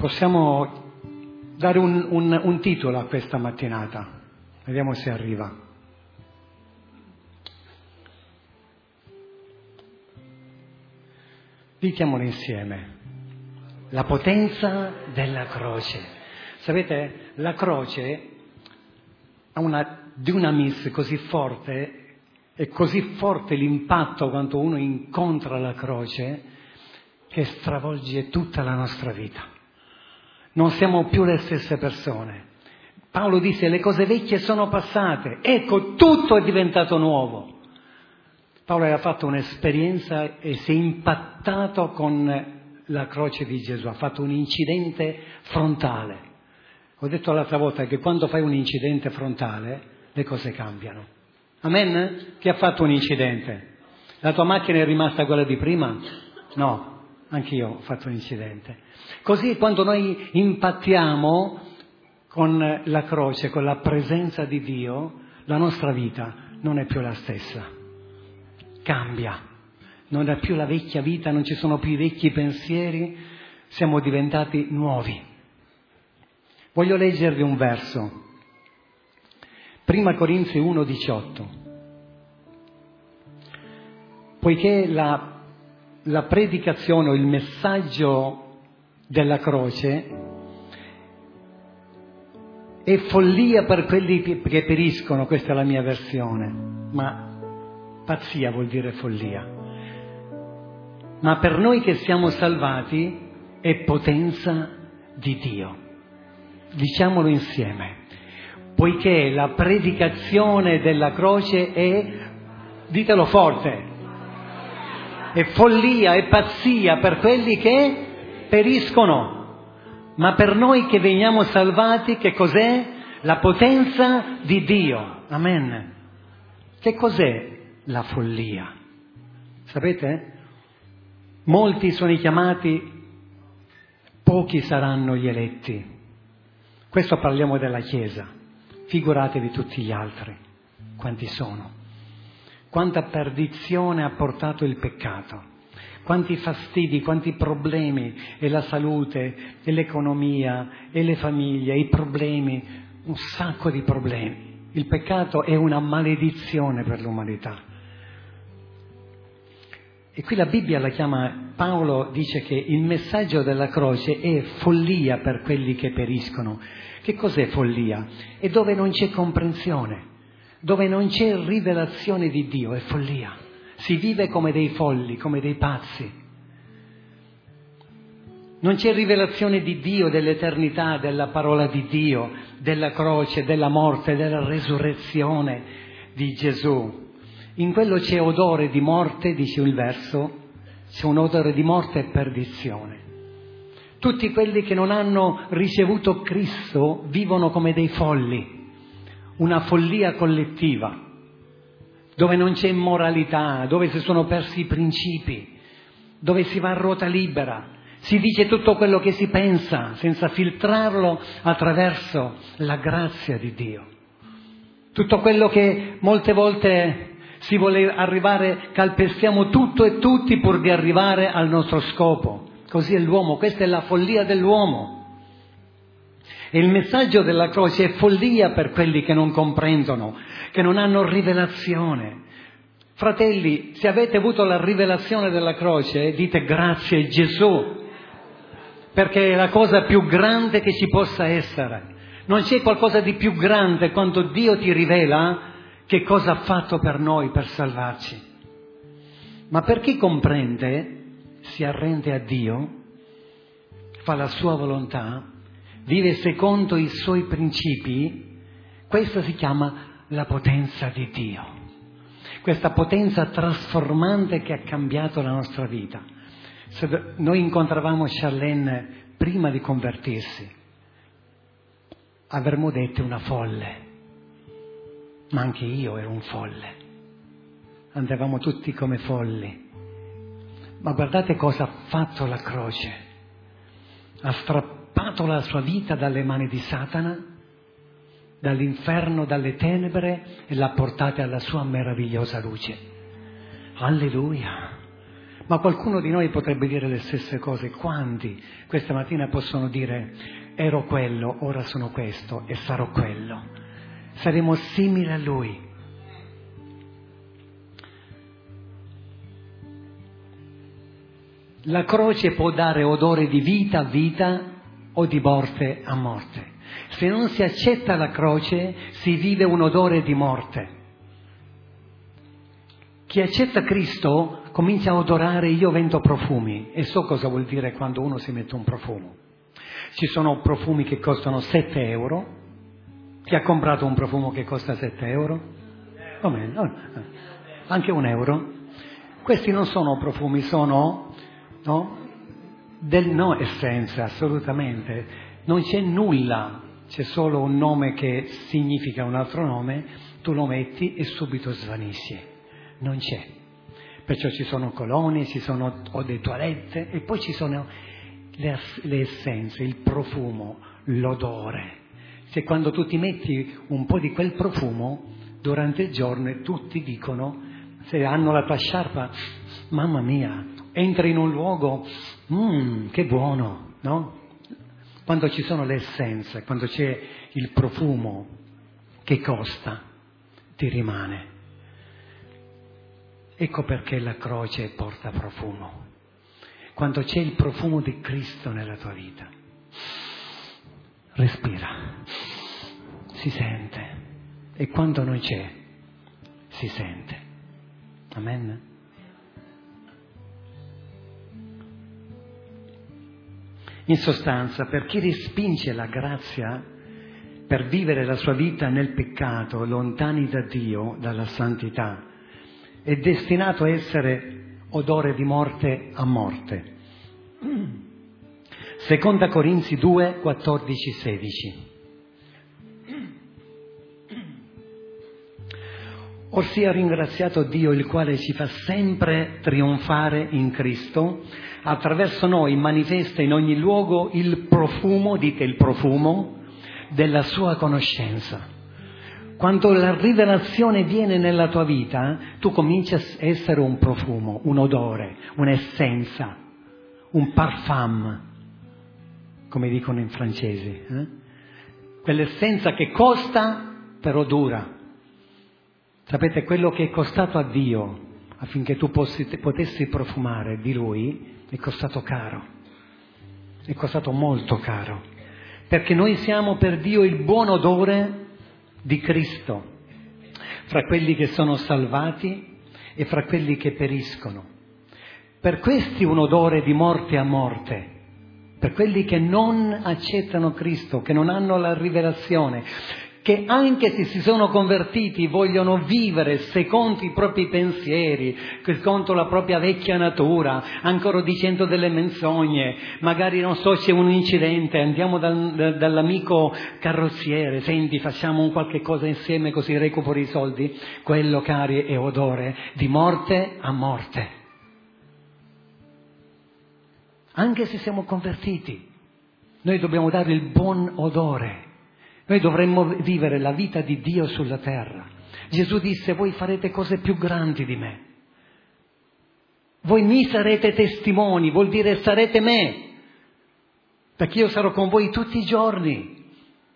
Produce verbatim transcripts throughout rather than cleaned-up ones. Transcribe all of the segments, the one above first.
Possiamo dare un, un, un titolo a questa mattinata. Vediamo se arriva. Diciamolo insieme. La potenza della croce. Sapete, la croce ha una dunamis così forte, è così forte l'impatto quando uno incontra la croce, che stravolge tutta la nostra vita. Non siamo più le stesse persone. Paolo dice: le cose vecchie sono passate, ecco tutto è diventato nuovo. Paolo aveva fatto un'esperienza e si è impattato con la croce di Gesù, ha fatto un incidente frontale. Ho detto l'altra volta che quando fai un incidente frontale le cose cambiano. Amen? Chi ha fatto un incidente? La tua macchina è rimasta quella di prima? No. Anch'io ho fatto un incidente. Così quando noi impattiamo con la croce, con la presenza di Dio, la nostra vita non è più la stessa. Cambia. Non è più la vecchia vita, non ci sono più i vecchi pensieri, siamo diventati nuovi. Voglio leggervi un verso. Prima Corinzi uno diciotto. Poiché la La predicazione o il messaggio della croce è follia per quelli che periscono, questa è la mia versione, ma pazzia vuol dire follia. Ma per noi che siamo salvati è potenza di Dio. Diciamolo insieme. Poiché la predicazione della croce è, ditelo forte, è follia, è pazzia per quelli che periscono, ma per noi che veniamo salvati, che cos'è? La potenza di Dio. Amen. Che cos'è la follia? Sapete? Molti sono i chiamati, pochi saranno gli eletti. Questo parliamo della Chiesa. Figuratevi tutti gli altri, quanti sono. Quanta perdizione ha portato il peccato, quanti fastidi, quanti problemi, e la salute, e l'economia, e le famiglie, i problemi, un sacco di problemi. Il peccato è una maledizione per l'umanità. E qui la Bibbia la chiama, Paolo dice che il messaggio della croce è follia per quelli che periscono. Che cos'è follia? È dove non c'è comprensione. Dove non c'è rivelazione di Dio, è follia. Si vive come dei folli, come dei pazzi. Non c'è rivelazione di Dio, dell'eternità, della parola di Dio, della croce, della morte, della resurrezione di Gesù. In quello c'è odore di morte, dice il verso, c'è un odore di morte e perdizione. Tutti quelli che non hanno ricevuto Cristo vivono come dei folli. Una follia collettiva, dove non c'è moralità, dove si sono persi i principi, dove si va a ruota libera, si dice tutto quello che si pensa senza filtrarlo attraverso la grazia di Dio. Tutto quello che molte volte si vuole arrivare, calpestiamo tutto e tutti pur di arrivare al nostro scopo. Così è l'uomo, questa è la follia dell'uomo. E il messaggio della croce è follia per quelli che non comprendono, che non hanno rivelazione. Fratelli, se avete avuto la rivelazione della croce, dite grazie Gesù, perché è la cosa più grande che ci possa essere. Non c'è qualcosa di più grande quando Dio ti rivela che cosa ha fatto per noi, per salvarci. Ma per chi comprende, si arrende a Dio, fa la sua volontà, vive secondo i suoi principi, questa si chiama la potenza di Dio. Questa potenza trasformante che ha cambiato la nostra vita. Se noi incontravamo Charlene prima di convertirsi, avremmo detto una folle, ma anche io ero un folle. Andavamo tutti come folli. Ma guardate cosa ha fatto la croce. Ha strappato la sua vita dalle mani di Satana, dall'inferno, dalle tenebre, e l'ha portata alla sua meravigliosa luce. Alleluia! Ma qualcuno di noi potrebbe dire le stesse cose. Quanti questa mattina possono dire ero quello, ora sono questo e sarò quello? Saremo simili a Lui. La croce può dare odore di vita a vita o di morte a morte. Se non si accetta la croce, si vive un odore di morte. Chi accetta Cristo comincia a odorare, io vendo profumi, e so cosa vuol dire quando uno si mette un profumo. Ci sono profumi che costano sette euro. Chi ha comprato un profumo che costa sette euro? Come? No, anche un euro. Questi non sono profumi, sono no? Del no essenza, assolutamente. Non c'è nulla, c'è solo un nome che significa un altro nome, tu lo metti e subito svanisce. Non c'è. Perciò ci sono colonie, ci sono o delle toilette e poi ci sono le, le essenze, il profumo, l'odore. Se quando tu ti metti un po' di quel profumo durante il giorno e tutti dicono, se hanno la tua sciarpa, mamma mia, entri in un luogo, mmm, che buono, no? Quando ci sono le essenze, quando c'è il profumo che costa, ti rimane. Ecco perché la croce porta profumo. Quando c'è il profumo di Cristo nella tua vita, respira, si sente. E quando non c'è, si sente. Amen? In sostanza, per chi respinge la grazia per vivere la sua vita nel peccato, lontani da Dio, dalla santità, è destinato a essere odore di morte a morte. Seconda Corinzi due, quattordici, sedici. Or sia ringraziato Dio, il quale ci fa sempre trionfare in Cristo, attraverso noi manifesta in ogni luogo il profumo, dite il profumo, della sua conoscenza. Quando la rivelazione viene nella tua vita, tu cominci a essere un profumo, un odore, un'essenza, un parfum, come dicono in francese. Eh? Quell'essenza che costa, però dura. Sapete, quello che è costato a Dio, affinché tu possi, potessi profumare di Lui, è costato caro. È costato molto caro. Perché noi siamo per Dio il buon odore di Cristo, fra quelli che sono salvati e fra quelli che periscono. Per questi un odore di morte a morte, per quelli che non accettano Cristo, che non hanno la rivelazione, che anche se si sono convertiti vogliono vivere secondo i propri pensieri, secondo la propria vecchia natura, ancora dicendo delle menzogne, magari non so, c'è un incidente, andiamo dal, dall'amico carrozziere, senti facciamo un qualche cosa insieme così recupero i soldi, quello cari è odore di morte a morte. Anche se siamo convertiti, noi dobbiamo dare il buon odore. Noi dovremmo vivere la vita di Dio sulla terra. Gesù disse, voi farete cose più grandi di me. Voi mi sarete testimoni, vuol dire sarete me, perché io sarò con voi tutti i giorni.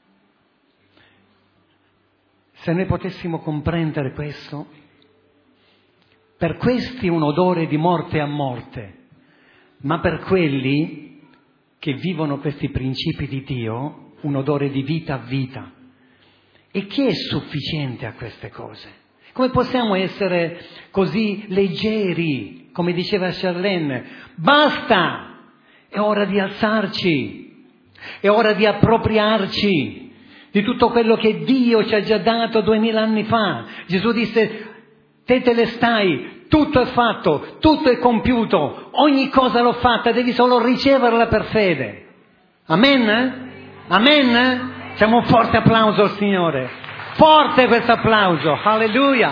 Se noi potessimo comprendere questo, per questi un odore di morte a morte, ma per quelli che vivono questi principi di Dio, un odore di vita a vita. E chi è sufficiente a queste cose? Come possiamo essere così leggeri, come diceva Charlene? Basta! È ora di alzarci, è ora di appropriarci di tutto quello che Dio ci ha già dato duemila anni fa. Gesù disse, te te le stai, tutto è fatto, tutto è compiuto, ogni cosa l'ho fatta, devi solo riceverla per fede. Amen? Amen? Facciamo un forte applauso al Signore. Forte questo applauso. Alleluia.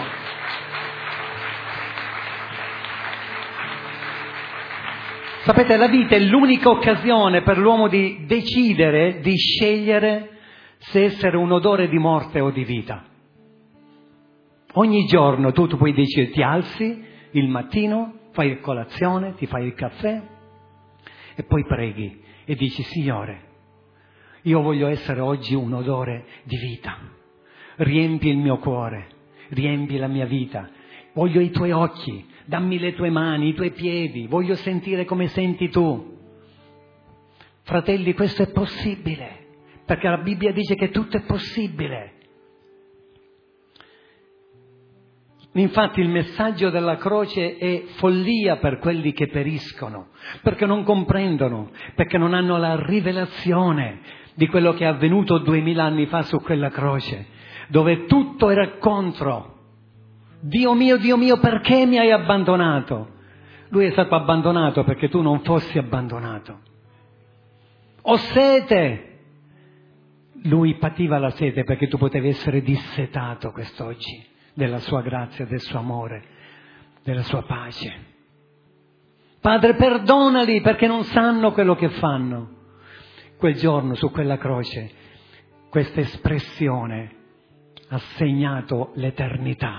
Sapete, la vita è l'unica occasione per l'uomo di decidere, di scegliere se essere un odore di morte o di vita. Ogni giorno tu, tu puoi decidere, ti alzi il mattino, Fai colazione, ti fai il caffè e poi preghi e dici: Signore, io voglio essere oggi un odore di vita. Riempi il mio cuore, riempi la mia vita. Voglio i tuoi occhi, dammi le tue mani, i tuoi piedi, voglio sentire come senti tu. Fratelli, questo è possibile, perché la Bibbia dice che tutto è possibile. Infatti il messaggio della croce è follia per quelli che periscono, perché non comprendono, perché non hanno la rivelazione di quello che è avvenuto duemila anni fa su quella croce, dove tutto era contro. Dio mio, Dio mio, perché mi hai abbandonato? Lui è stato abbandonato perché tu non fossi abbandonato. Ho sete! Lui pativa la sete perché tu potevi essere dissetato quest'oggi della sua grazia, del suo amore, della sua pace. Padre, perdonali perché non sanno quello che fanno. Quel giorno su quella croce questa espressione ha segnato l'eternità.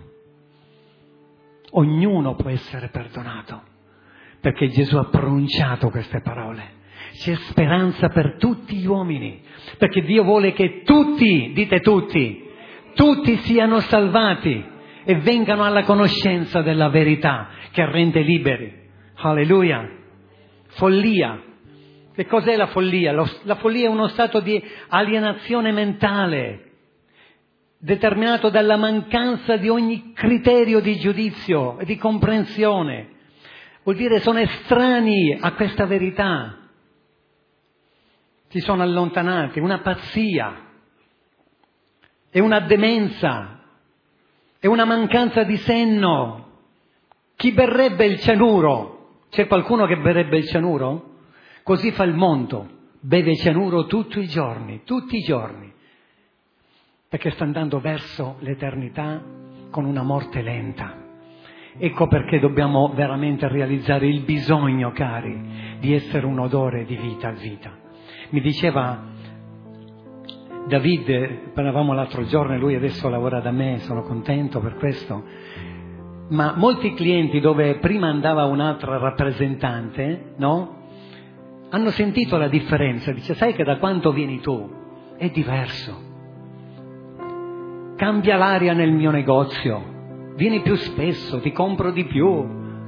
Ognuno può essere perdonato perché Gesù ha pronunciato queste parole. C'è speranza per tutti gli uomini, perché Dio vuole che tutti, dite tutti, tutti siano salvati e vengano alla conoscenza della verità che rende liberi. Alleluia. Follia. Che cos'è la follia? La follia è uno stato di alienazione mentale determinato dalla mancanza di ogni criterio di giudizio e di comprensione. Vuol dire sono estranei a questa verità. Si sono allontanati, una pazzia, è una demenza, è una mancanza di senno. Chi berrebbe il cianuro? C'è qualcuno che berrebbe il cianuro? Così fa il mondo, beve cianuro tutti i giorni, tutti i giorni, perché sta andando verso l'eternità con una morte lenta. Ecco perché dobbiamo veramente realizzare il bisogno, cari, di essere un odore di vita a vita. Mi diceva David, parlavamo l'altro giorno e lui adesso lavora da me, sono contento per questo, ma molti clienti dove prima andava un'altra rappresentante, no? Hanno sentito la differenza, dice: sai che da quanto vieni tu è diverso, cambia l'aria nel mio negozio, vieni più spesso, ti compro di più.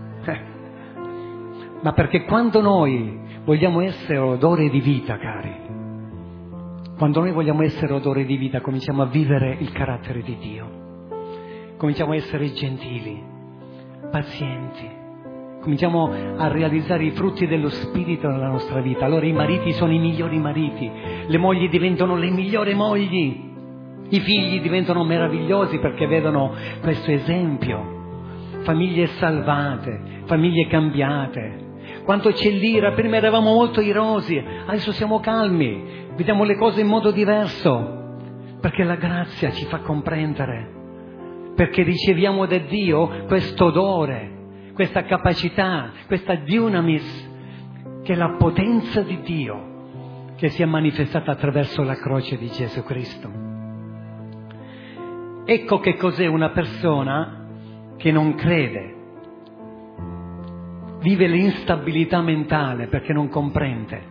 Ma perché quando noi vogliamo essere odore di vita, cari, quando noi vogliamo essere odore di vita, cominciamo a vivere il carattere di Dio, cominciamo a essere gentili, pazienti, cominciamo a realizzare i frutti dello Spirito nella nostra vita. Allora i mariti sono i migliori mariti, le mogli diventano le migliori mogli, i figli diventano meravigliosi perché vedono questo esempio. Famiglie salvate, famiglie cambiate. Quanto c'è l'ira, prima eravamo molto irosi, adesso siamo calmi, vediamo le cose in modo diverso, perché la grazia ci fa comprendere, perché riceviamo da Dio questo odore, questa capacità, questa dunamis, che è la potenza di Dio che si è manifestata attraverso la croce di Gesù Cristo. Ecco che cos'è una persona che non crede, vive l'instabilità mentale perché non comprende.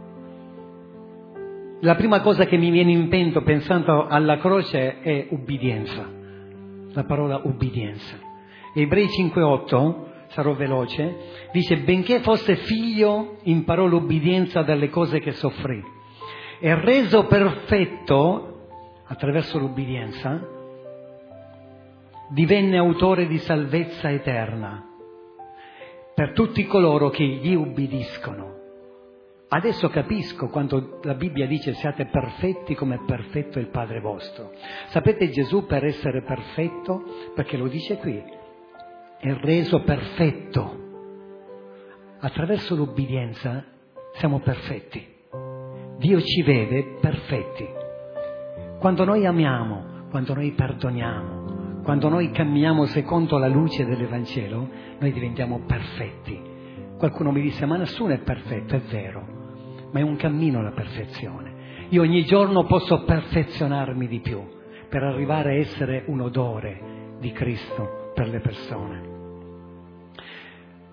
La prima cosa che mi viene in mente pensando alla croce è ubbidienza, la parola ubbidienza. Ebrei cinque otto, sarò veloce, dice: benché fosse figlio imparò l'ubbidienza dalle cose che soffrì e reso perfetto attraverso l'ubbidienza divenne autore di salvezza eterna per tutti coloro che gli ubbidiscono. Adesso capisco quando la Bibbia dice: siate perfetti come è perfetto il Padre vostro. Sapete, Gesù per essere perfetto, perché lo dice qui, è reso perfetto. Attraverso l'ubbidienza siamo perfetti. Dio ci vede perfetti. Quando noi amiamo, quando noi perdoniamo, quando noi camminiamo secondo la luce dell'Evangelo, noi diventiamo perfetti. Qualcuno mi disse: ma nessuno è perfetto. È vero, ma è un cammino alla perfezione. Io ogni giorno posso perfezionarmi di più per arrivare a essere un odore di Cristo per le persone.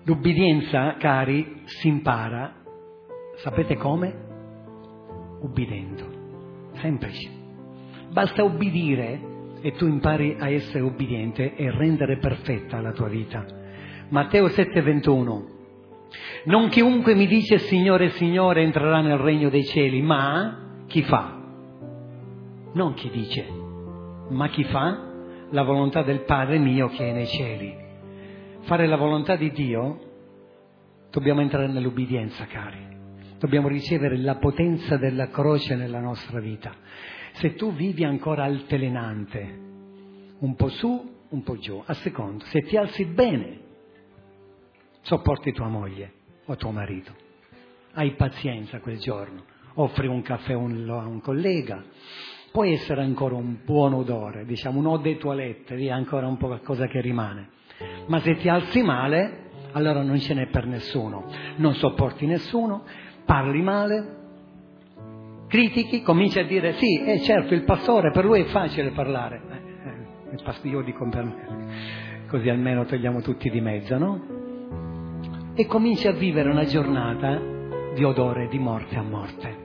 L'ubbidienza, cari, si impara, sapete come? Ubbidendo. Semplice. Basta ubbidire e tu impari a essere ubbidiente e rendere perfetta la tua vita. Matteo sette ventuno. Non chiunque mi dice Signore, Signore entrerà nel regno dei cieli, ma chi fa? Non chi dice, ma chi fa la volontà del Padre mio che è nei cieli. Fare la volontà di Dio, dobbiamo entrare nell'ubbidienza, cari. Dobbiamo ricevere la potenza della croce nella nostra vita. Se tu vivi ancora altalenante, un po' su, un po' giù, a secondo, se ti alzi bene, sopporti tua moglie o tuo marito, hai pazienza quel giorno, offri un caffè a un, a un collega, può essere ancora un buon odore, diciamo un eau de toilette, lì ancora un po' qualcosa che rimane. Ma se ti alzi male, allora non ce n'è per nessuno, non sopporti nessuno, parli male, critichi, cominci a dire sì, è eh, certo il pastore, per lui è facile parlare, eh, eh, il pastore, io dico per me, così almeno togliamo tutti di mezzo, no? E cominci a vivere una giornata di odore di morte a morte.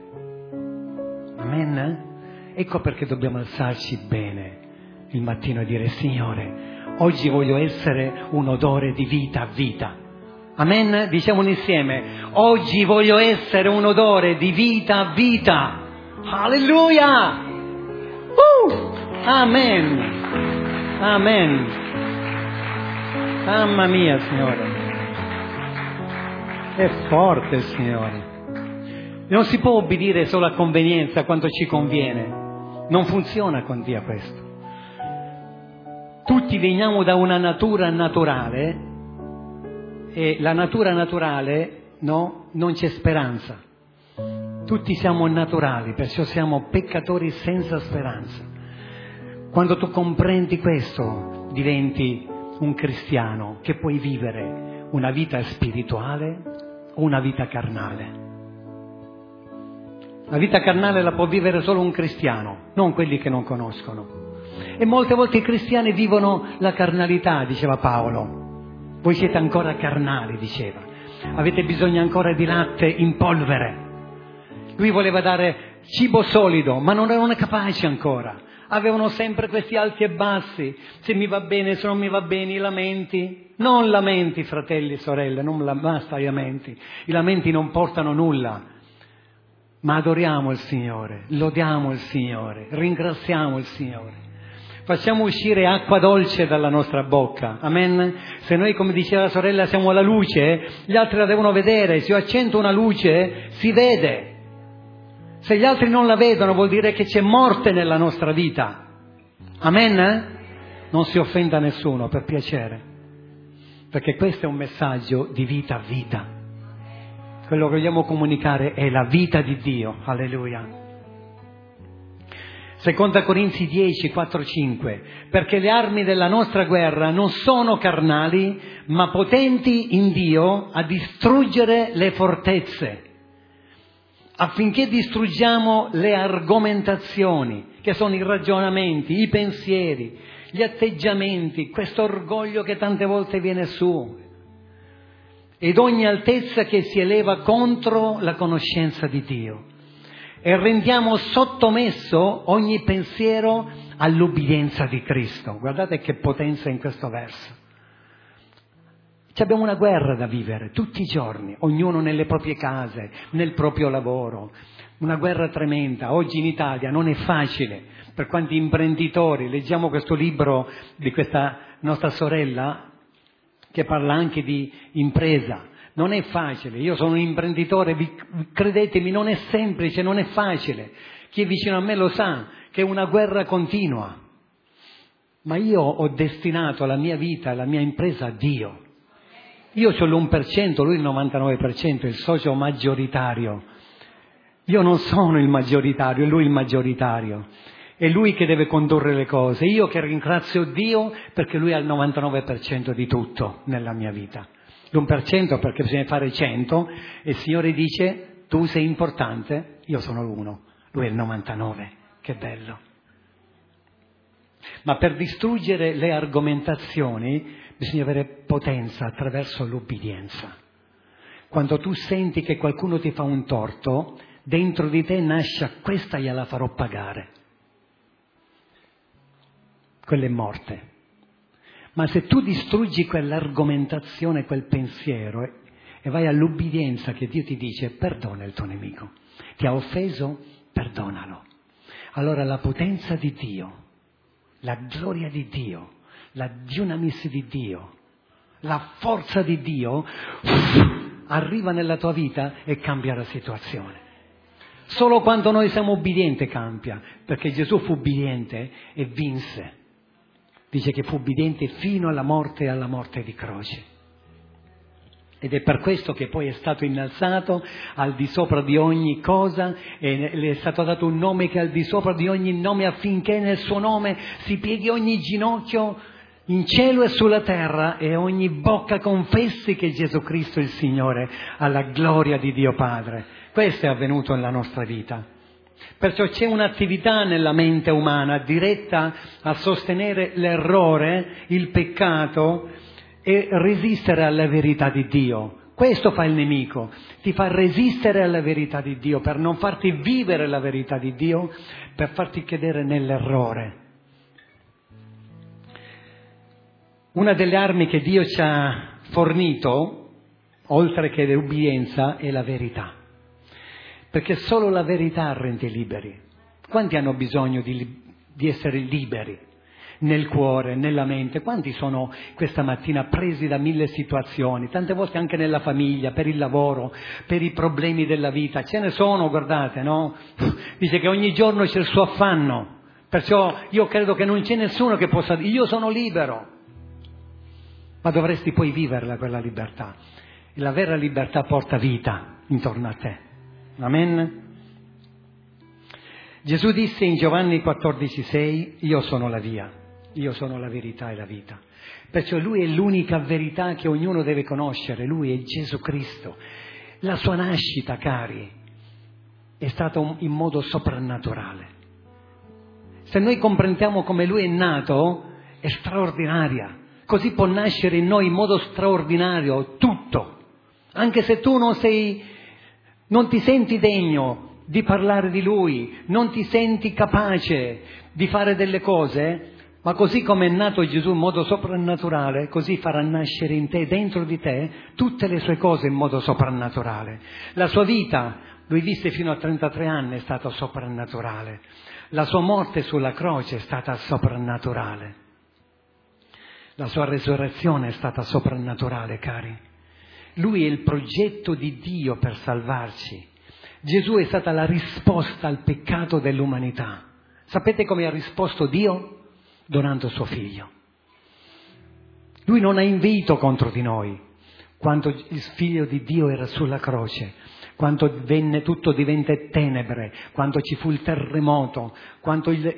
Amen? Ecco perché dobbiamo alzarci bene il mattino e dire Signore, oggi voglio essere un odore di vita a vita. Amen? Diciamolo insieme. Oggi voglio essere un odore di vita a vita. Alleluia! Uh! Amen! Amen! Mamma mia, Signore! È forte il Signore. Non si può obbedire solo a convenienza quando ci conviene. Non funziona con Dio questo. Tutti veniamo da una natura naturale e la natura naturale, no, non c'è speranza. Tutti siamo naturali, perciò siamo peccatori senza speranza. Quando tu comprendi questo, diventi un cristiano che puoi vivere una vita spirituale o una vita carnale. La vita carnale la può vivere solo un cristiano, non quelli che non conoscono. E molte volte i cristiani vivono la carnalità, diceva Paolo. Voi siete ancora carnali, diceva. Avete bisogno ancora di latte in polvere. Lui voleva dare cibo solido, ma non erano capaci ancora. Avevano sempre questi alti e bassi. Se mi va bene, se non mi va bene, i lamenti. Non lamenti, fratelli e sorelle, non basta i lamenti. I lamenti non portano nulla. Ma adoriamo il Signore, lodiamo il Signore, ringraziamo il Signore. Facciamo uscire acqua dolce dalla nostra bocca, amen? Se noi, come diceva la sorella, siamo la luce, gli altri la devono vedere. Se io accendo una luce, si vede. Se gli altri non la vedono, vuol dire che c'è morte nella nostra vita. Amen? Non si offenda nessuno, per piacere. Perché questo è un messaggio di vita a vita. Quello che vogliamo comunicare è la vita di Dio. Alleluia. Seconda Corinzi dieci, quattro, cinque. Perché le armi della nostra guerra non sono carnali, ma potenti in Dio a distruggere le fortezze, affinché distruggiamo le argomentazioni, che sono i ragionamenti, i pensieri, gli atteggiamenti, questo orgoglio che tante volte viene su, ed ogni altezza che si eleva contro la conoscenza di Dio. E rendiamo sottomesso ogni pensiero all'ubbidienza di Cristo. Guardate che potenza in questo verso. Ci abbiamo una guerra da vivere tutti i giorni, ognuno nelle proprie case, nel proprio lavoro. Una guerra tremenda. Oggi in Italia non è facile. Per quanti imprenditori, leggiamo questo libro di questa nostra sorella che parla anche di impresa. Non è facile, io sono un imprenditore, vi, credetemi, non è semplice, non è facile. Chi è vicino a me lo sa, che è una guerra continua. Ma io ho destinato la mia vita, la mia impresa a Dio. Io ho l'uno per cento, lui il novantanove per cento, il socio maggioritario. Io non sono il maggioritario, è lui il maggioritario. È lui che deve condurre le cose. Io che ringrazio Dio perché lui ha il novantanove per cento di tutto nella mia vita. L'uno per cento perché bisogna fare cento e il Signore dice tu sei importante, io sono l'uno, lui è il novantanove. Che bello. Ma per distruggere le argomentazioni, bisogna avere potenza attraverso l'obbedienza. Quando tu senti che qualcuno ti fa un torto, dentro di te nasce questa gliela farò pagare. Quella è morte. Ma se tu distruggi quell'argomentazione, quel pensiero e, e vai all'ubbidienza che Dio ti dice perdona il tuo nemico, ti ha offeso, perdonalo. Allora la potenza di Dio, la gloria di Dio, la dunamis di Dio, la forza di Dio uff, arriva nella tua vita e cambia la situazione. Solo quando noi siamo obbedienti cambia, perché Gesù fu obbediente e vinse. Dice che fu obbediente fino alla morte e alla morte di croce. Ed è per questo che poi è stato innalzato al di sopra di ogni cosa e le è stato dato un nome che è al di sopra di ogni nome, affinché nel suo nome si pieghi ogni ginocchio in cielo e sulla terra e ogni bocca confessi che Gesù Cristo è il Signore, alla gloria di Dio Padre. Questo è avvenuto nella nostra vita. Perciò c'è un'attività nella mente umana diretta a sostenere l'errore, il peccato e resistere alla verità di Dio. Questo fa il nemico, ti fa resistere alla verità di Dio per non farti vivere la verità di Dio, per farti cadere nell'errore. Una delle armi che Dio ci ha fornito, oltre che l'ubbidienza, è la verità. Perché solo la verità rende liberi. Quanti hanno bisogno di, di essere liberi nel cuore, nella mente? Quanti sono questa mattina presi da mille situazioni, tante volte anche nella famiglia, per il lavoro, per i problemi della vita? Ce ne sono, guardate, no? Dice che ogni giorno c'è il suo affanno, perciò io credo che non c'è nessuno che possa dire io sono libero, ma dovresti poi viverla quella libertà. E la vera libertà porta vita intorno a te. Amen. Gesù disse in Giovanni quattordici sei, io sono la via, io sono la verità e la vita. Perciò Lui è l'unica verità che ognuno deve conoscere, Lui è Gesù Cristo. La sua nascita, cari, è stata in modo soprannaturale. Se noi comprendiamo come Lui è nato, è straordinaria. Così può nascere in noi in modo straordinario tutto. Anche se tu non sei... non ti senti degno di parlare di Lui, non ti senti capace di fare delle cose, ma così come è nato Gesù in modo soprannaturale, così farà nascere in te, dentro di te, tutte le sue cose in modo soprannaturale. La sua vita, Lui visse fino a trentatré anni, è stata soprannaturale. La sua morte sulla croce è stata soprannaturale. La sua resurrezione è stata soprannaturale, cari. Lui è il progetto di Dio per salvarci. Gesù è stata la risposta al peccato dell'umanità. Sapete come ha risposto Dio? Donando suo figlio. Lui non ha inveito contro di noi. Quando il figlio di Dio era sulla croce, quando venne, tutto divenne tenebre, quando ci fu il terremoto, quando il,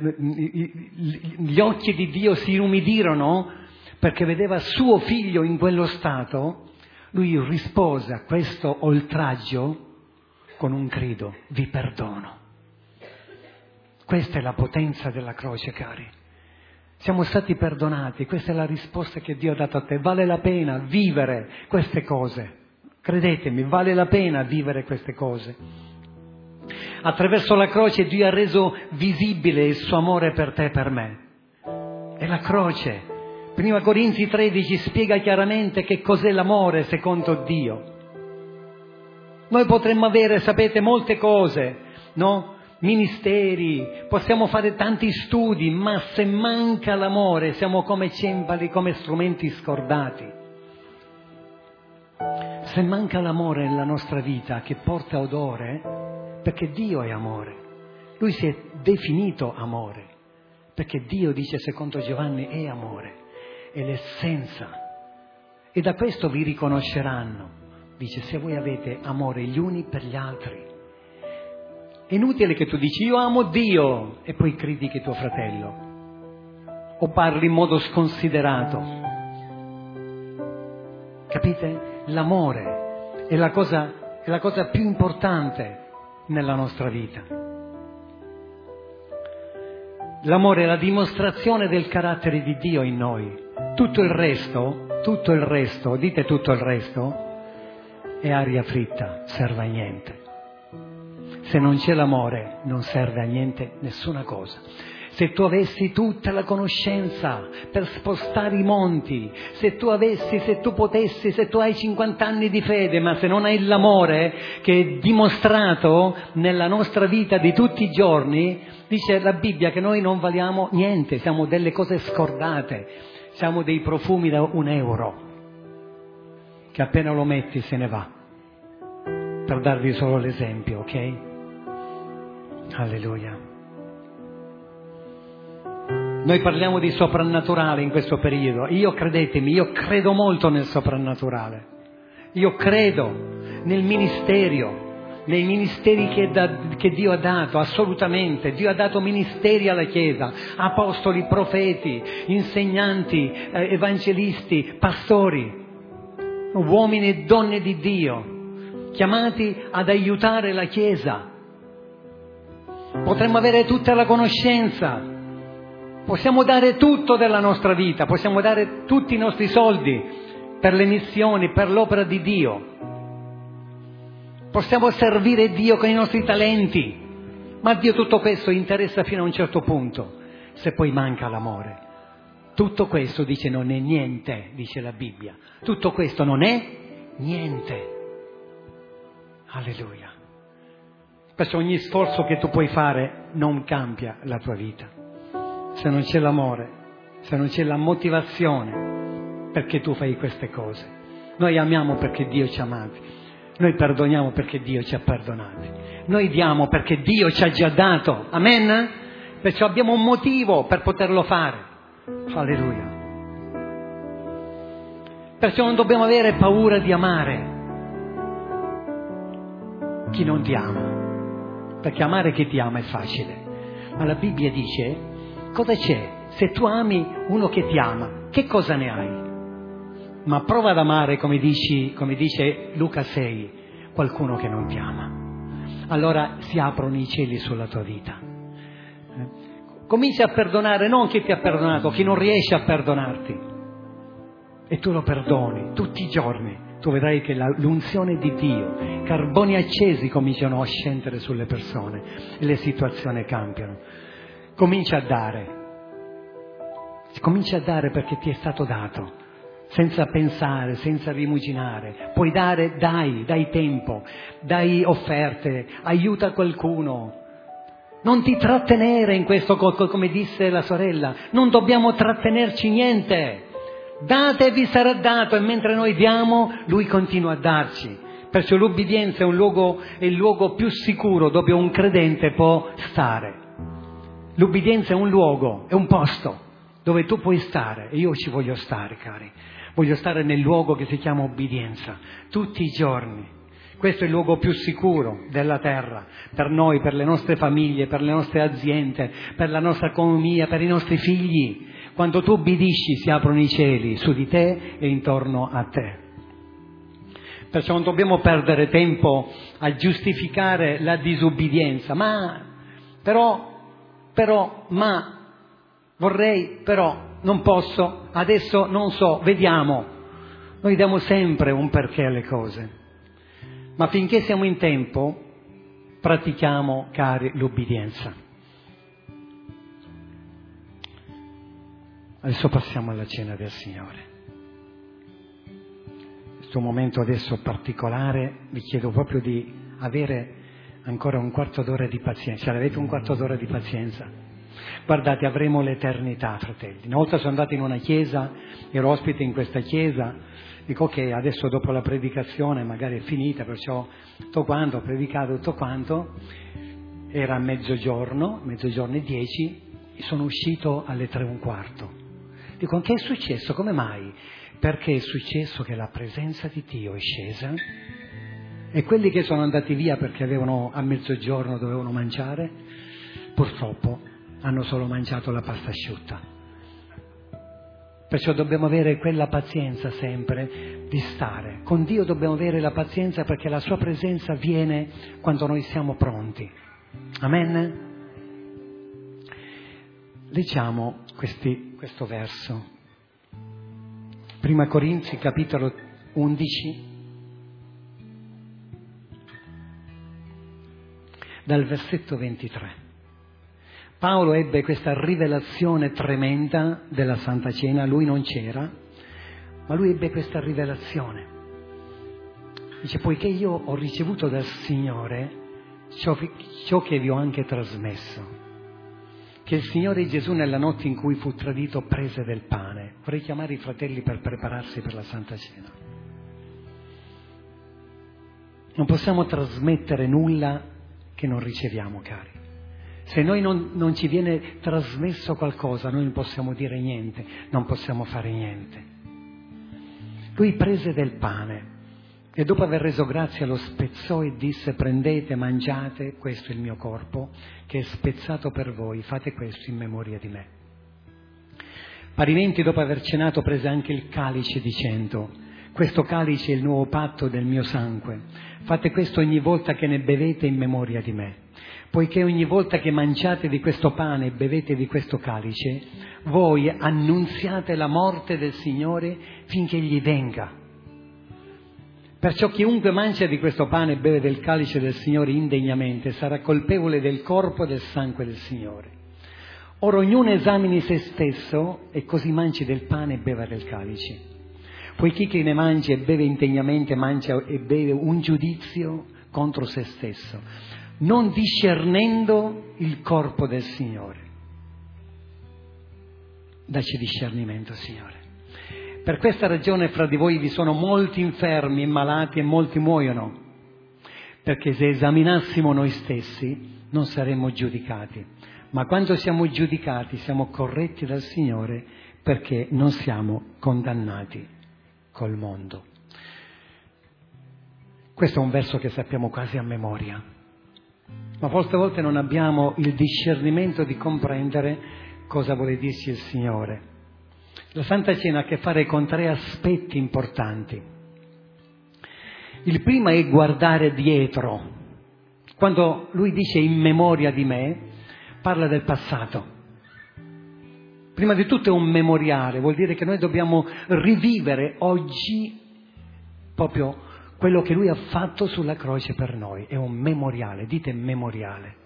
il, gli occhi di Dio si inumidirono perché vedeva suo figlio in quello stato, Lui rispose a questo oltraggio con un grido, vi perdono. Questa è la potenza della croce, cari. Siamo stati perdonati, questa è la risposta che Dio ha dato a te. Vale la pena vivere queste cose. Credetemi, vale la pena vivere queste cose. Attraverso la croce Dio ha reso visibile il suo amore per te e per me. È la croce. Prima Corinzi tredici spiega chiaramente che cos'è l'amore secondo Dio. Noi potremmo avere, sapete, molte cose, no? Ministeri, possiamo fare tanti studi, ma se manca l'amore siamo come cembali, come strumenti scordati. Se manca l'amore nella nostra vita che porta odore, perché Dio è amore, Lui si è definito amore, perché Dio, dice secondo Giovanni, è amore, è l'essenza, e da questo vi riconosceranno, dice, se voi avete amore gli uni per gli altri. È inutile che tu dici io amo Dio e poi critichi tuo fratello o parli in modo sconsiderato. Capite? L'amore è la cosa, è la cosa più importante nella nostra vita. L'amore è la dimostrazione del carattere di Dio in noi. Tutto il resto, tutto il resto, dite tutto il resto, è aria fritta, serve a niente. Se non c'è l'amore non serve a niente nessuna cosa. Se tu avessi tutta la conoscenza per spostare i monti, se tu avessi, se tu potessi, se tu hai cinquanta anni di fede, ma se non hai l'amore che è dimostrato nella nostra vita di tutti i giorni, dice la Bibbia che noi non valiamo niente, siamo delle cose scordate, siamo dei profumi da un euro, che appena lo metti se ne va, per darvi solo l'esempio, ok? Alleluia. Noi parliamo di soprannaturale in questo periodo. Io, credetemi, io credo molto nel soprannaturale. Io credo nel ministero, nei ministeri che, da, che Dio ha dato, assolutamente. Dio ha dato ministeri alla Chiesa, apostoli, profeti, insegnanti, eh, evangelisti, pastori, uomini e donne di Dio, chiamati ad aiutare la Chiesa. Potremmo avere tutta la conoscenza. Possiamo dare tutto della nostra vita, possiamo dare tutti i nostri soldi per le missioni, per l'opera di Dio. Possiamo servire Dio con i nostri talenti, ma a Dio tutto questo interessa fino a un certo punto, se poi manca l'amore. Tutto questo, dice, non è niente, dice la Bibbia. Tutto questo non è niente. Alleluia. Perciò ogni sforzo che tu puoi fare non cambia la tua vita. Se non c'è l'amore, se non c'è la motivazione perché tu fai queste cose. Noi amiamo perché Dio ci ha amati, noi perdoniamo perché Dio ci ha perdonati, noi diamo perché Dio ci ha già dato, amen? Perciò abbiamo un motivo per poterlo fare, alleluia. Perciò non dobbiamo avere paura di amare chi non ti ama, perché amare chi ti ama è facile, ma la Bibbia dice: cosa c'è? Se tu ami uno che ti ama, che cosa ne hai? Ma prova ad amare, come, dici, come dice Luca sei, qualcuno che non ti ama. Allora si aprono i cieli sulla tua vita. Comincia a perdonare non chi ti ha perdonato, chi non riesce a perdonarti. E tu lo perdoni tutti i giorni. Tu vedrai che la, l'unzione di Dio, carboni accesi cominciano a scendere sulle persone e le situazioni cambiano. Comincia a dare, comincia a dare perché ti è stato dato, senza pensare, senza rimuginare. Puoi dare, dai, dai tempo, dai offerte, aiuta qualcuno. Non ti trattenere in questo, come disse la sorella, non dobbiamo trattenerci niente. Date e vi sarà dato, e mentre noi diamo, Lui continua a darci. Perciò l'ubbidienza è un luogo, è il luogo più sicuro dove un credente può stare. L'ubbidienza è un luogo, è un posto dove tu puoi stare, e io ci voglio stare, cari. Voglio stare nel luogo che si chiama ubbidienza, tutti i giorni. Questo è il luogo più sicuro della terra, per noi, per le nostre famiglie, per le nostre aziende, per la nostra economia, per i nostri figli. Quando tu ubbidisci si aprono i cieli su di te e intorno a te. Perciò non dobbiamo perdere tempo a giustificare la disubbidienza, ma però... Però, ma, vorrei, però, non posso, adesso non so, vediamo. Noi diamo sempre un perché alle cose. Ma finché siamo in tempo, pratichiamo, cari, l'ubbidienza. Adesso passiamo alla cena del Signore. Questo momento adesso particolare, vi chiedo proprio di avere ancora un quarto d'ora di pazienza. Avete un quarto d'ora di pazienza? Guardate, avremo l'eternità, fratelli. Una volta sono andato in una chiesa, ero ospite in questa chiesa, dico ok, adesso dopo la predicazione magari è finita, perciò tutto quanto, ho predicato tutto quanto, era mezzogiorno, mezzogiorno e dieci, e sono uscito alle tre e un quarto. Dico, che è successo? Come mai? Perché è successo che la presenza di Dio è scesa, e quelli che sono andati via perché avevano a mezzogiorno dovevano mangiare, purtroppo hanno solo mangiato la pasta asciutta. Perciò dobbiamo avere quella pazienza sempre di stare. Con Dio dobbiamo avere la pazienza perché la sua presenza viene quando noi siamo pronti. Amen? Leggiamo questi, questo verso. Prima Corinzi, capitolo undici, dal versetto ventitré. Paolo ebbe questa rivelazione tremenda della Santa Cena, lui non c'era, ma lui ebbe questa rivelazione. Dice, poiché io ho ricevuto dal Signore ciò, ciò che vi ho anche trasmesso, che il Signore Gesù nella notte in cui fu tradito prese del pane. Vorrei chiamare i fratelli per prepararsi per la Santa Cena. Non possiamo trasmettere nulla che non riceviamo, cari. Se noi non, non ci viene trasmesso qualcosa, noi non possiamo dire niente, non possiamo fare niente. Lui prese del pane e dopo aver reso grazie lo spezzò e disse, prendete, mangiate, questo è il mio corpo che è spezzato per voi, fate questo in memoria di me. Parimenti dopo aver cenato prese anche il calice dicendo, questo calice è il nuovo patto del mio sangue, fate questo ogni volta che ne bevete in memoria di me. Poiché ogni volta che mangiate di questo pane e bevete di questo calice, voi annunziate la morte del Signore finché Egli venga. Perciò chiunque mangia di questo pane e beve del calice del Signore indegnamente sarà colpevole del corpo e del sangue del Signore. Ora ognuno esamini se stesso e così mangi del pane e beva del calice. Poiché chi ne mangia e beve indegnamente mangia e beve un giudizio contro se stesso, non discernendo il corpo del Signore. Dacci discernimento, Signore. Per questa ragione fra di voi vi sono molti infermi e malati e molti muoiono, perché se esaminassimo noi stessi non saremmo giudicati, ma quando siamo giudicati siamo corretti dal Signore perché non siamo condannati col mondo. Questo è un verso che sappiamo quasi a memoria. Ma molte volte non abbiamo il discernimento di comprendere cosa vuole dirci il Signore. La Santa Cena ha a che fare con tre aspetti importanti. Il primo è guardare dietro. Quando lui dice in memoria di me, parla del passato. Prima di tutto è un memoriale, vuol dire che noi dobbiamo rivivere oggi proprio quello che lui ha fatto sulla croce per noi. È un memoriale, dite memoriale.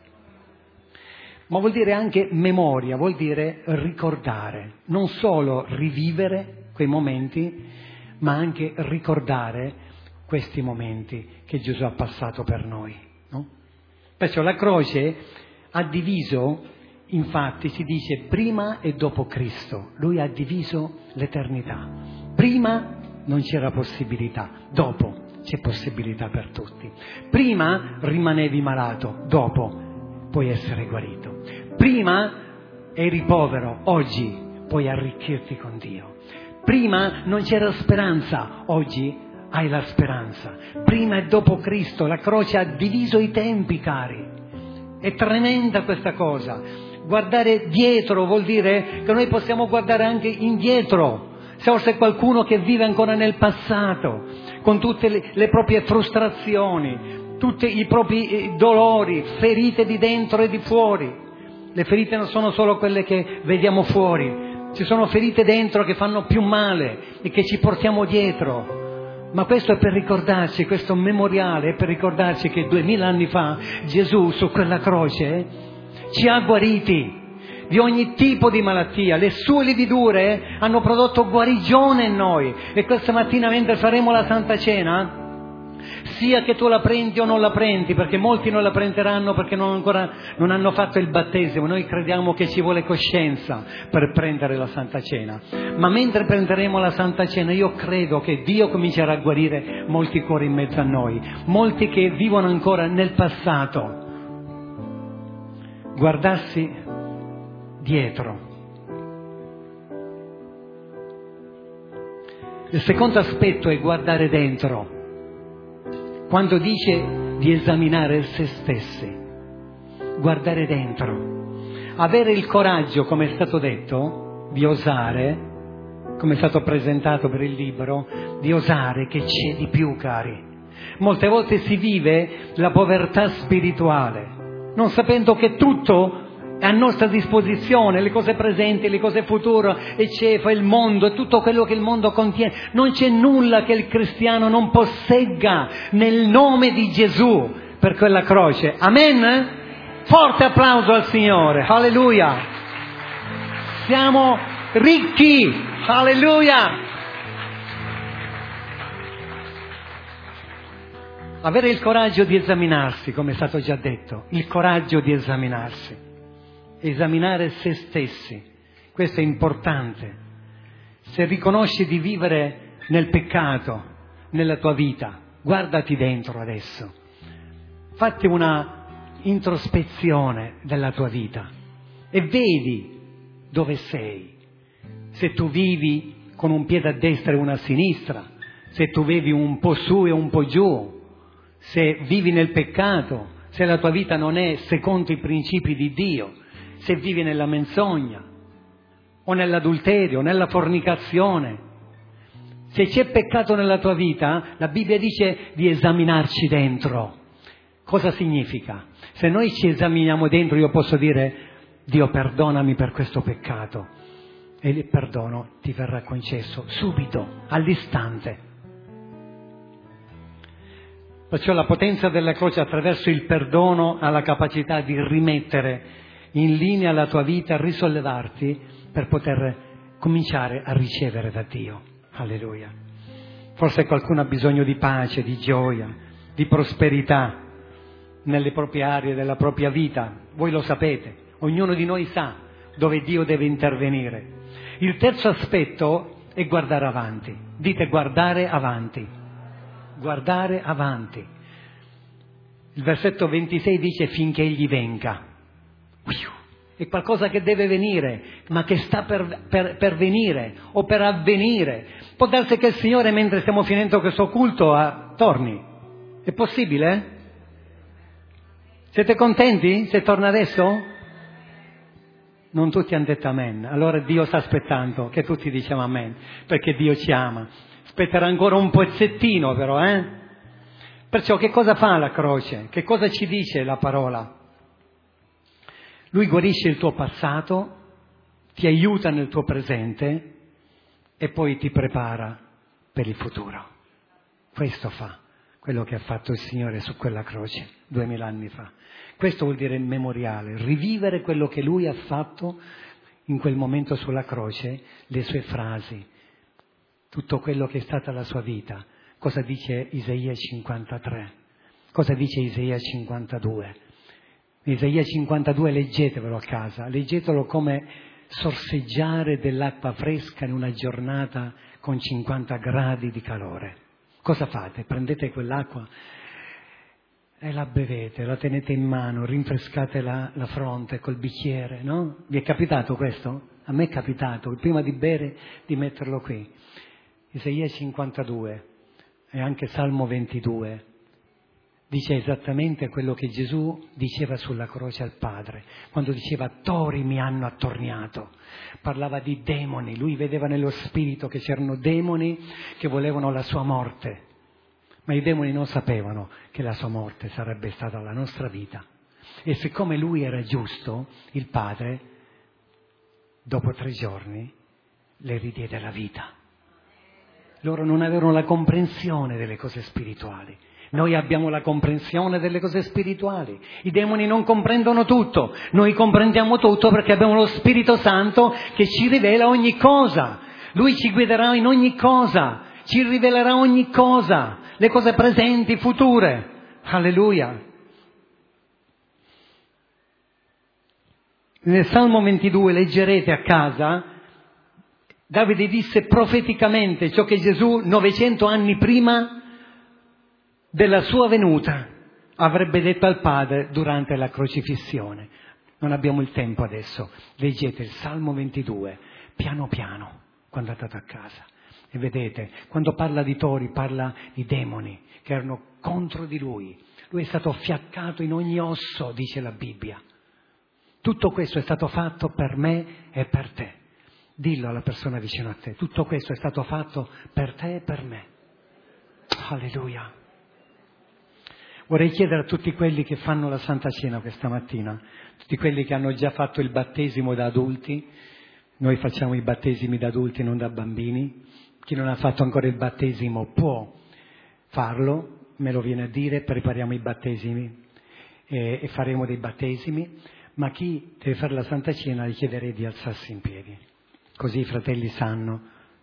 Ma vuol dire anche memoria, vuol dire ricordare, non solo rivivere quei momenti, ma anche ricordare questi momenti che Gesù ha passato per noi, no? Perciò la croce ha diviso, infatti si dice prima e dopo Cristo, lui ha diviso l'eternità. Prima non c'era possibilità, dopo c'è possibilità per tutti. Prima rimanevi malato, dopo puoi essere guarito. Prima eri povero, oggi puoi arricchirti con Dio. Prima non c'era speranza, oggi hai la speranza. Prima e dopo Cristo, la croce ha diviso i tempi, cari. È tremenda questa cosa. Guardare dietro vuol dire che noi possiamo guardare anche indietro. Se forse qualcuno che vive ancora nel passato, con tutte le, le proprie frustrazioni, tutti i propri dolori, ferite di dentro e di fuori. Le ferite non sono solo quelle che vediamo fuori, ci sono ferite dentro che fanno più male e che ci portiamo dietro. Ma questo è per ricordarci, questo memoriale è per ricordarci che duemila anni fa Gesù su quella croce ci ha guariti di ogni tipo di malattia. Le sue lividure hanno prodotto guarigione in noi. E questa mattina, mentre faremo la Santa Cena, sia che tu la prendi o non la prendi, perché molti non la prenderanno perché non ancora non hanno fatto il battesimo, noi crediamo che ci vuole coscienza per prendere la Santa Cena, ma mentre prenderemo la Santa Cena io credo che Dio comincerà a guarire molti cuori in mezzo a noi, molti che vivono ancora nel passato. Guardarsi dietro. Il secondo aspetto è guardare dentro. Quando dice di esaminare se stessi, guardare dentro, avere il coraggio, come è stato detto, di osare, come è stato presentato per il libro, di osare che c'è di più, cari. Molte volte si vive la povertà spirituale, non sapendo che tutto È a nostra disposizione le cose presenti, le cose future, e Cefa, il mondo e tutto quello che il mondo contiene. Non c'è nulla che il cristiano non possegga nel nome di Gesù per quella croce. Amen? Forte applauso al Signore. Alleluia. Siamo ricchi. Alleluia. Avere il coraggio di esaminarsi, come è stato già detto, il coraggio di esaminarsi. Esaminare se stessi, questo è importante. Se riconosci di vivere nel peccato nella tua vita, guardati dentro adesso, fatti una introspezione della tua vita e vedi dove sei. Se tu vivi con un piede a destra e uno a sinistra, se tu vivi un po' su e un po' giù, se vivi nel peccato, se la tua vita non è secondo i principi di Dio, se vivi nella menzogna, o nell'adulterio, nella fornicazione. Se c'è peccato nella tua vita, la Bibbia dice di esaminarci dentro. Cosa significa? Se noi ci esaminiamo dentro, io posso dire: Dio, perdonami per questo peccato, e il perdono ti verrà concesso subito, all'istante. Perciò la potenza della croce attraverso il perdono ha la capacità di rimettere in linea la tua vita, risollevarti per poter cominciare a ricevere da Dio. Alleluia. Forse qualcuno ha bisogno di pace, di gioia, di prosperità nelle proprie aree della propria vita. Voi lo sapete, ognuno di noi sa dove Dio deve intervenire. Il terzo aspetto è guardare avanti. Dite: guardare avanti. Guardare avanti. Il versetto ventisei dice: finché Egli venga. È qualcosa che deve venire, ma che sta per, per, per venire o per avvenire. Può darsi che il Signore, mentre stiamo finendo questo culto, a, torni. È possibile? Eh? Siete contenti se torna adesso? Non tutti hanno detto amen. Allora Dio sta aspettando che tutti diciamo amen, perché Dio ci ama. Aspetterà ancora un pezzettino però, eh? Perciò che cosa fa la croce? Che cosa ci dice la parola? Lui guarisce il tuo passato, ti aiuta nel tuo presente e poi ti prepara per il futuro. Questo fa quello che ha fatto il Signore su quella croce duemila anni fa. Questo vuol dire il memoriale, rivivere quello che Lui ha fatto in quel momento sulla croce, le sue frasi, tutto quello che è stata la sua vita. Cosa dice Isaia cinquantatré? Cosa dice Isaia cinquantadue? Isaia cinquantadue, leggetevelo a casa, leggetelo come sorseggiare dell'acqua fresca in una giornata con cinquanta gradi di calore. Cosa fate? Prendete quell'acqua e la bevete, la tenete in mano, rinfrescate la, la fronte col bicchiere, no? Vi è capitato questo? A me è capitato, prima di bere, di metterlo qui. Isaia cinquantadue e anche Salmo ventidue dice esattamente quello che Gesù diceva sulla croce al Padre, quando diceva: tori mi hanno attorniato. Parlava di demoni, lui vedeva nello spirito che c'erano demoni che volevano la sua morte, ma i demoni non sapevano che la sua morte sarebbe stata la nostra vita. E siccome lui era giusto, il Padre, dopo tre giorni, le ridiede la vita. Loro non avevano la comprensione delle cose spirituali. Noi abbiamo la comprensione delle cose spirituali. I demoni non comprendono tutto. Noi comprendiamo tutto perché abbiamo lo Spirito Santo che ci rivela ogni cosa. Lui ci guiderà in ogni cosa, ci rivelerà ogni cosa, le cose presenti, future. Alleluia. Nel Salmo ventidue leggerete a casa, Davide disse profeticamente ciò che Gesù novecento anni prima della sua venuta avrebbe detto al Padre durante la crocifissione. Non abbiamo il tempo adesso. Leggete il Salmo ventidue piano piano quando andate a casa e vedete, quando parla di tori parla di demoni che erano contro di lui. Lui è stato fiaccato in ogni osso, dice la Bibbia. Tutto questo è stato fatto per me e per te. Dillo alla persona vicino a te: tutto questo è stato fatto per te e per me. Alleluia. Vorrei chiedere a tutti quelli che fanno la Santa Cena questa mattina, tutti quelli che hanno già fatto il battesimo da adulti, noi facciamo i battesimi da adulti, non da bambini, chi non ha fatto ancora il battesimo può farlo, me lo viene a dire, prepariamo i battesimi e, e faremo dei battesimi, ma chi deve fare la Santa Cena gli chiederei di alzarsi in piedi, così i fratelli sanno.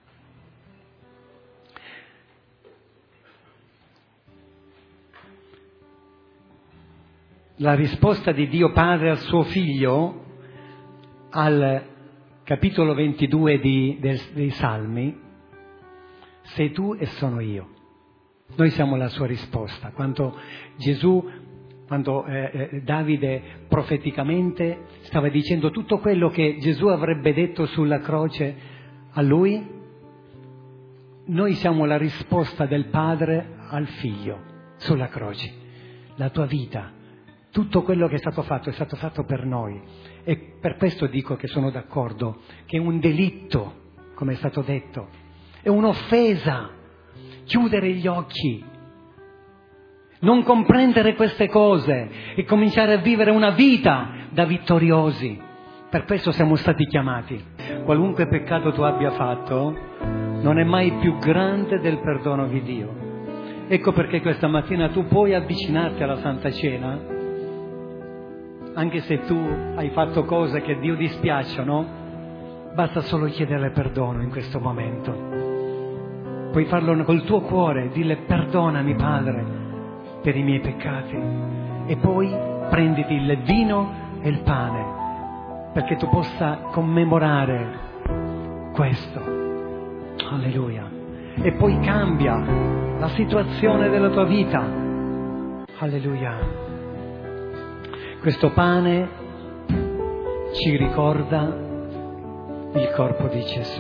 La risposta di Dio Padre al suo Figlio al capitolo ventidue di, del, dei Salmi: sei tu e sono io. Noi siamo la sua risposta. Quando Gesù, quando eh, eh, Davide profeticamente stava dicendo tutto quello che Gesù avrebbe detto sulla croce a lui, noi siamo la risposta del Padre al Figlio sulla croce. La tua vita, tutto quello che è stato fatto è stato fatto per noi, e per questo dico che sono d'accordo che è un delitto, come è stato detto, è un'offesa chiudere gli occhi, non comprendere queste cose e cominciare a vivere una vita da vittoriosi. Per questo siamo stati chiamati. Qualunque peccato tu abbia fatto non è mai più grande del perdono di Dio. Ecco perché questa mattina tu puoi avvicinarti alla Santa Cena, anche se tu hai fatto cose che a Dio dispiacciono, basta solo chiedere perdono in questo momento. Puoi farlo col tuo cuore, dille: perdonami Padre per i miei peccati, e poi prenditi il vino e il pane perché tu possa commemorare questo. Alleluia. E poi cambia la situazione della tua vita. Alleluia. Questo pane ci ricorda il corpo di Gesù,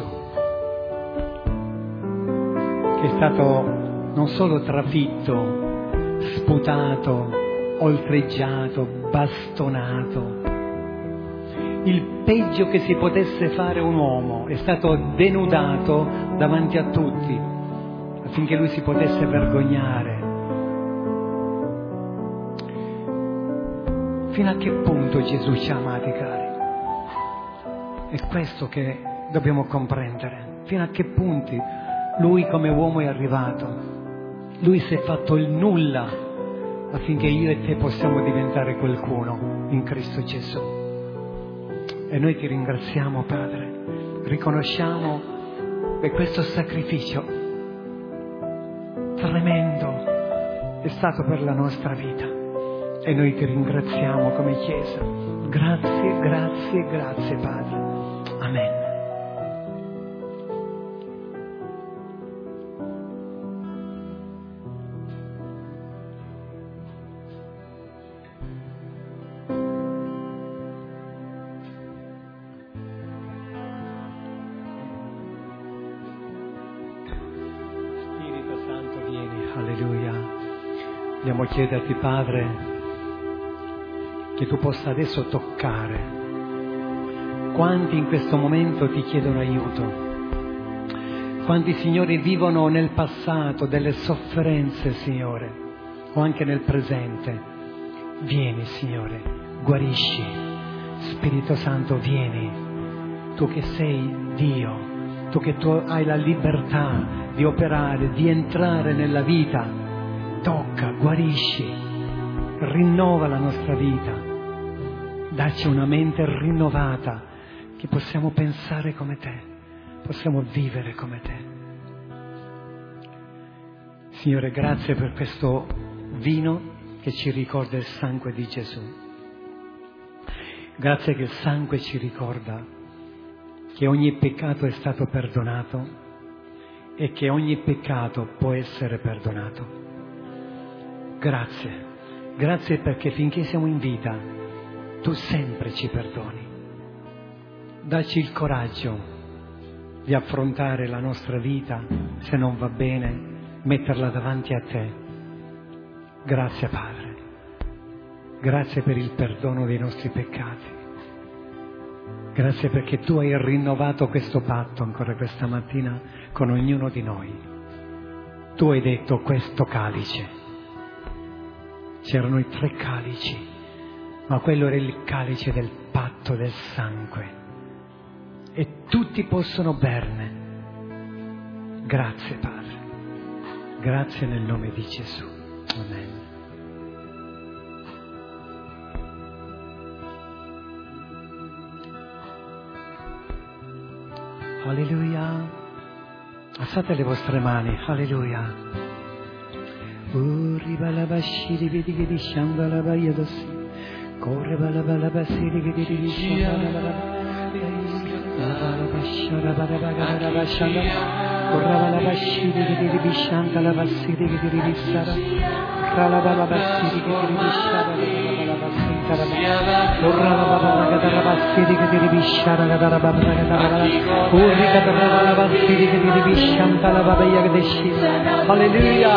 che è stato non solo trafitto, sputato, oltraggiato, bastonato. Il peggio che si potesse fare un uomo è stato denudato davanti a tutti, affinché lui si potesse vergognare. Fino a che punto Gesù ci ha amati, cari? È questo che dobbiamo comprendere. Fino a che punti Lui come uomo è arrivato. Lui si è fatto il nulla affinché io e te possiamo diventare qualcuno in Cristo Gesù. E noi ti ringraziamo, Padre. Riconosciamo che questo sacrificio tremendo è stato per la nostra vita. E noi ti ringraziamo come Chiesa. Grazie, grazie, grazie Padre. Amen. Spirito Santo, vieni. Alleluia. Vogliamo chiederti, Padre, che tu possa adesso toccare quanti in questo momento ti chiedono aiuto, quanti, Signore, vivono nel passato delle sofferenze, Signore, o anche nel presente. Vieni, Signore, guarisci. Spirito Santo, vieni, tu che sei Dio, tu che tu hai la libertà di operare, di entrare nella vita. Tocca, guarisci, rinnova la nostra vita. Dacci una mente rinnovata, che possiamo pensare come te, possiamo vivere come te. Signore, grazie per questo vino che ci ricorda il sangue di Gesù. Grazie che il sangue ci ricorda che ogni peccato è stato perdonato e che ogni peccato può essere perdonato. Grazie, grazie perché finché siamo in vita tu sempre ci perdoni. Dacci il coraggio di affrontare la nostra vita, se non va bene, metterla davanti a te. Grazie Padre, grazie per il perdono dei nostri peccati. Grazie perché tu hai rinnovato questo patto ancora questa mattina con ognuno di noi. Tu hai detto: questo calice c'erano i tre calici, ma quello era il calice del patto del sangue. E tutti possono berne. Grazie Padre, grazie nel nome di Gesù. Amen. Alleluia. Alzate le vostre mani. Alleluia. Urri balabashiri vedi che di shamba la baia dossi. Corre balabasiri che di shamba la baia. Balabashara balabagara bashanda. Corra balabashiri che di bishanta la basiri che di bisara. Rala balabasiri che di bishara balabasiri. Corra balabagara basiri che di bishara la balabagara. Urri kadra balabasiri che di bishanta la baia che desci. Alleluia.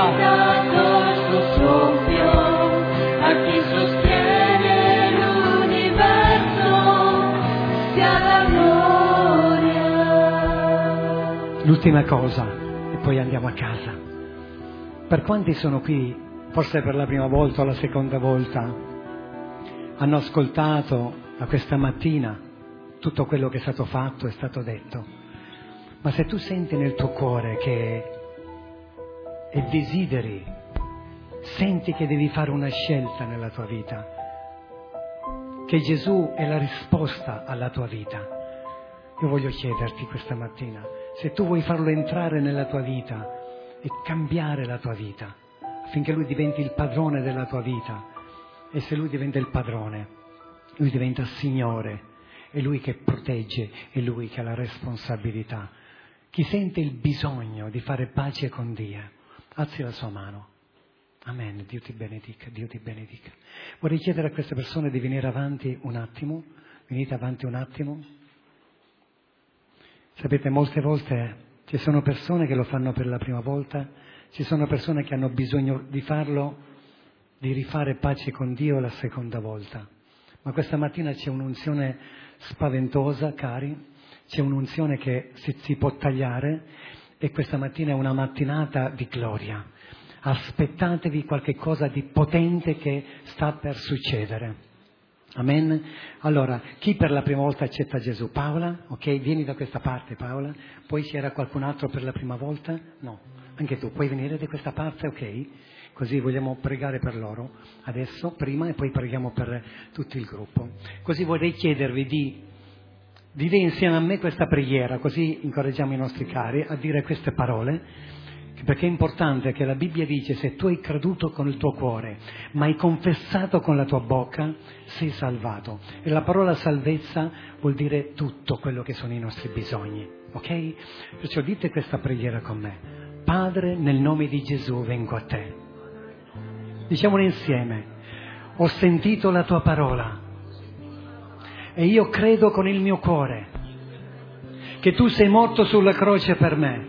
A chi sostiene l'universo sia la gloria. L'ultima cosa, e poi andiamo a casa. Per quanti sono qui, forse per la prima volta o la seconda volta, hanno ascoltato a questa mattina tutto quello che è stato fatto, è stato detto. Ma se tu senti nel tuo cuore che e desideri, senti che devi fare una scelta nella tua vita, che Gesù è la risposta alla tua vita, io voglio chiederti questa mattina, se tu vuoi farlo entrare nella tua vita e cambiare la tua vita, affinché Lui diventi il padrone della tua vita, e se Lui diventa il padrone, Lui diventa Signore, è Lui che protegge, è Lui che ha la responsabilità. Chi sente il bisogno di fare pace con Dio, alzi la sua mano. Amen, Dio ti benedica, Dio ti benedica. Vorrei chiedere a queste persone di venire avanti un attimo, venite avanti un attimo. Sapete, molte volte ci sono persone che lo fanno per la prima volta, ci sono persone che hanno bisogno di farlo, di rifare pace con Dio la seconda volta. Ma questa mattina c'è un'unzione spaventosa, cari, c'è un'unzione che si, si può tagliare, e questa mattina è una mattinata di gloria. Aspettatevi qualche cosa di potente che sta per succedere. Amen. Allora, chi per la prima volta accetta Gesù? Paola? Ok, vieni da questa parte, Paola. Poi c'era qualcun altro per la prima volta? No, anche tu puoi venire da questa parte, ok? Così vogliamo pregare per loro adesso, prima, e poi preghiamo per tutto il gruppo. Così vorrei chiedervi di dire insieme a me questa preghiera, così incoraggiamo i nostri cari a dire queste parole, perché è importante che la Bibbia dice: se tu hai creduto con il tuo cuore, ma hai confessato con la tua bocca, sei salvato. E la parola salvezza vuol dire tutto quello che sono i nostri bisogni, ok? Perciò dite questa preghiera con me: Padre, nel nome di Gesù vengo a te. Diciamolo insieme: ho sentito la tua parola e io credo con il mio cuore che tu sei morto sulla croce per me,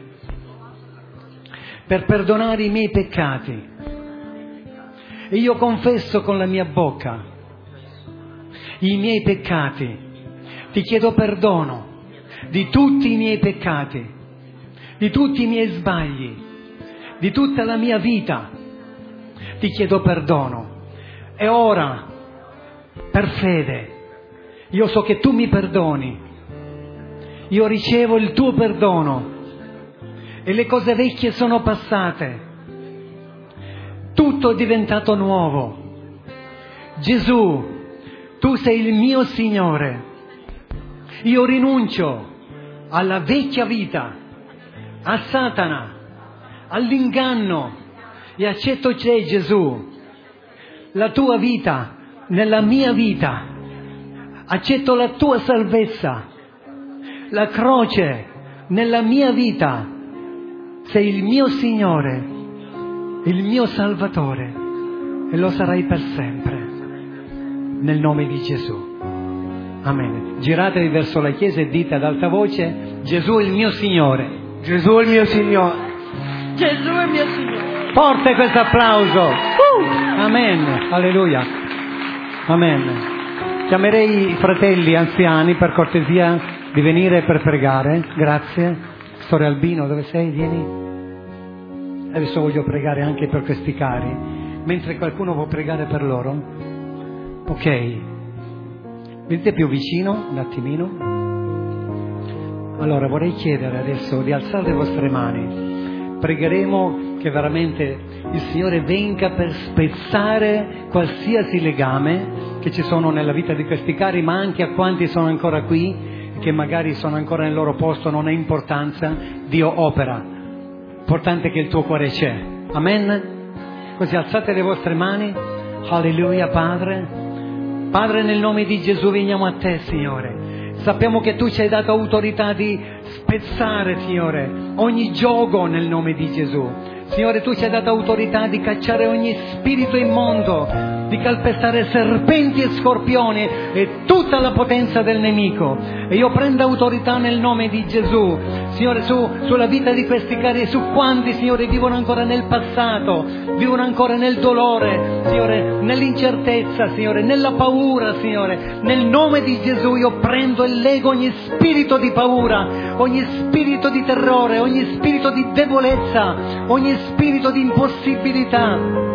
per perdonare i miei peccati, e io confesso con la mia bocca i miei peccati. Ti chiedo perdono di tutti i miei peccati, di tutti i miei sbagli, di tutta la mia vita. Ti chiedo perdono, e ora, per fede, io so che tu mi perdoni, io ricevo il tuo perdono e le cose vecchie sono passate, tutto è diventato nuovo. Gesù, tu sei il mio Signore, io rinuncio alla vecchia vita, a Satana, all'inganno, e accetto te, Gesù, la tua vita nella mia vita. Accetto la tua salvezza, la croce nella mia vita. Sei il mio Signore, il mio Salvatore, e lo sarai per sempre, nel nome di Gesù. Amen. Giratevi verso la Chiesa e dite ad alta voce: Gesù è il mio Signore. Gesù è il mio Signore. Gesù è il mio Signore. Forte questo applauso. Uh! Amen. Alleluia. Amen. Chiamerei i fratelli anziani, per cortesia, di venire per pregare. Grazie. Sore Albino, dove sei? Vieni. Adesso voglio pregare anche per questi cari. mentre qualcuno può pregare per loro? Ok. Venite più vicino, un attimino. Allora vorrei chiedere adesso di alzare le vostre mani. Pregheremo che veramente il Signore venga per spezzare qualsiasi legame che ci sono nella vita di questi cari, ma anche a quanti sono ancora qui, che magari sono ancora nel loro posto, non ha importanza, Dio opera. L'importante è che il tuo cuore c'è. Amen? Così alzate le vostre mani. Alleluia, Padre. Padre, nel nome di Gesù veniamo a te, Signore. Sappiamo che tu ci hai dato autorità di spezzare, Signore, ogni giogo nel nome di Gesù. Signore, tu ci hai dato autorità di cacciare ogni spirito immondo, di calpestare serpenti e scorpioni e tutta la potenza del nemico. E io prendo autorità nel nome di Gesù, Signore, su, sulla vita di questi cari, su quanti, Signore, vivono ancora nel passato, vivono ancora nel dolore, Signore, nell'incertezza, Signore, nella paura, Signore. Nel nome di Gesù io prendo e lego ogni spirito di paura, ogni spirito di terrore, ogni spirito di debolezza, ogni spirito di impossibilità.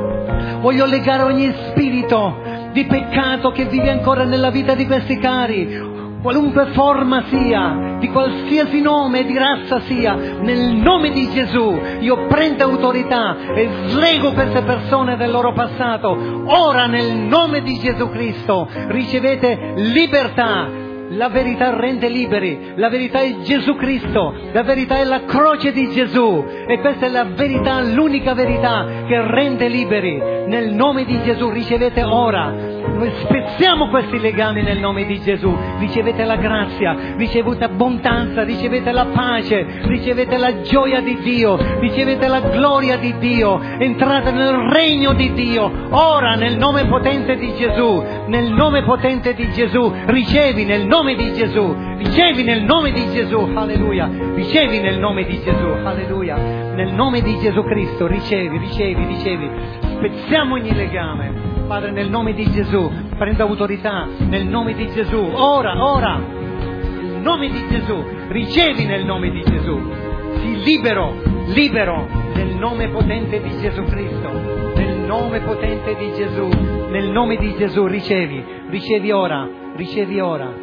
Voglio legare ogni spirito di peccato che vive ancora nella vita di questi cari, qualunque forma sia, di qualsiasi nome e di razza sia, nel nome di Gesù io prendo autorità e slego queste persone del loro passato. Ora nel nome di Gesù Cristo ricevete libertà. La verità rende liberi, la verità è Gesù Cristo, la verità è la croce di Gesù e questa è la verità, l'unica verità che rende liberi. Nel nome di Gesù ricevete ora. Noi spezziamo questi legami nel nome di Gesù. Ricevete la grazia, ricevete abbondanza, ricevete la pace, ricevete la gioia di Dio, ricevete la gloria di Dio. Entrate nel regno di Dio ora nel nome potente di Gesù. Nel nome potente di Gesù ricevi nel nome di Gesù, ricevi nel nome di Gesù, alleluia, ricevi nel nome di Gesù, alleluia, nel nome di Gesù Cristo, ricevi, ricevi, ricevi, spezziamo ogni legame, Padre, nel nome di Gesù, prendo autorità, nel nome di Gesù, ora, ora, nel nome di Gesù, ricevi nel nome di Gesù, sii libero, libero, nel nome potente di Gesù Cristo, nel nome potente di Gesù, nel nome di Gesù, ricevi, ricevi ora, ricevi ora.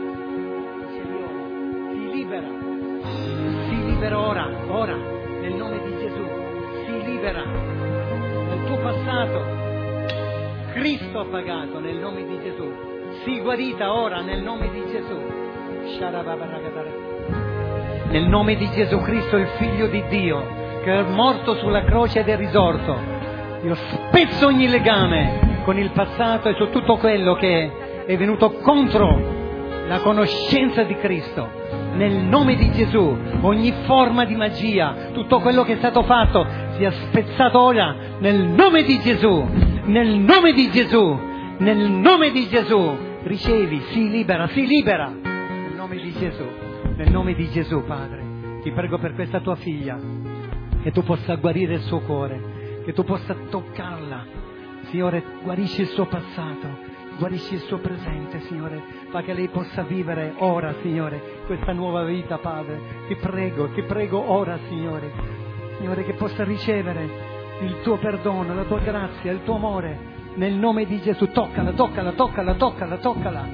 Si libera ora, ora, nel nome di Gesù, si libera dal tuo passato, Cristo ha pagato nel nome di Gesù, si guarita ora nel nome di Gesù, nel nome di Gesù Cristo, il Figlio di Dio, che è morto sulla croce ed è risorto. Io spezzo ogni legame con il passato e su tutto quello che è venuto contro la conoscenza di Cristo. Nel nome di Gesù, ogni forma di magia, tutto quello che è stato fatto sia spezzato ora nel nome di Gesù, nel nome di Gesù, nel nome di Gesù. Ricevi, si libera, si libera nel nome di Gesù, nel nome di Gesù. Padre, ti prego per questa tua figlia, che tu possa guarire il suo cuore, che tu possa toccarla, Signore, guarisci il suo passato, guarisci il suo presente, Signore, fa che lei possa vivere ora, Signore, questa nuova vita, Padre. Ti prego, ti prego ora, Signore, Signore, che possa ricevere il tuo perdono, la tua grazia, il tuo amore, nel nome di Gesù. Toccala, toccala, toccala, toccala, toccala.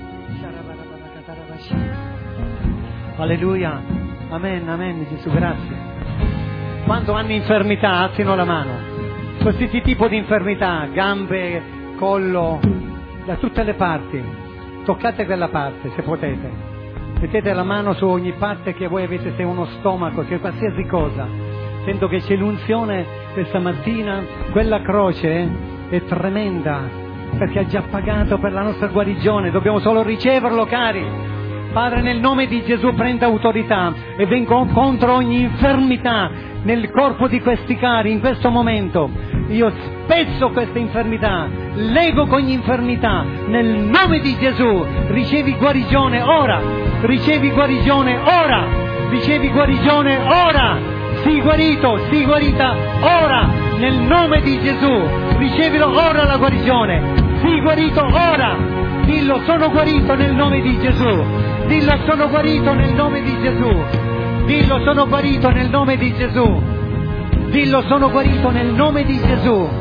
Alleluia, amen, amen, Gesù, grazie. Quando hanno infermità, alzino la mano. Qualsiasi tipo di infermità, gambe, collo, da tutte le parti, toccate quella parte se potete, mettete la mano su ogni parte che voi avete, se uno stomaco, se qualsiasi cosa. Sento che c'è l'unzione questa mattina, quella croce è tremenda perché ha già pagato per la nostra guarigione, dobbiamo solo riceverlo, cari. Padre, nel nome di Gesù prenda autorità e vengo contro ogni infermità nel corpo di questi cari in questo momento. Io spezzo questa infermità, lego con ogni infermità nel nome di Gesù. Ricevi guarigione ora, ricevi guarigione ora, ricevi guarigione ora. Sii guarito, sii guarita ora nel nome di Gesù. Ricevilo ora la guarigione, sii guarito ora. Dillo, sono guarito nel nome di Gesù. Dillo, sono guarito nel nome di Gesù. Dillo, sono guarito nel nome di Gesù. Dillo, sono guarito nel nome di Gesù.